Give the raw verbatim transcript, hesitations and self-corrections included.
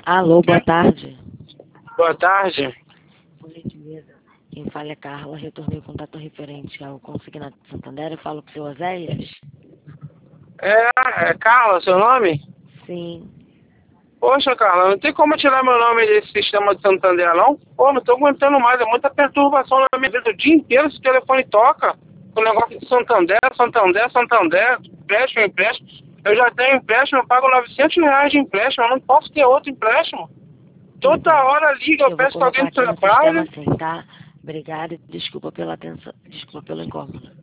Alô, boa tarde. Boa tarde. Por gentileza, quem fala é Carla. Retornei o contato referente ao consignado de Santander. Eu falo com o seu Oséias? É, é Carla, seu nome? Sim. Poxa, Carla, não tem como tirar meu nome desse sistema de Santander, não? Pô, não tô aguentando mais, é muita perturbação na minha vida. O dia inteiro esse telefone toca com o negócio de Santander, Santander, Santander, empréstimo, empréstimo. Eu já tenho empréstimo, eu pago novecentos reais de empréstimo, eu não posso ter outro empréstimo. Toda Então, hora liga, eu, eu vou peço que alguém colocar me aqui no sistema trabalhe. assim, tá? Obrigada e desculpa pela atenção, desculpa pelo incômodo.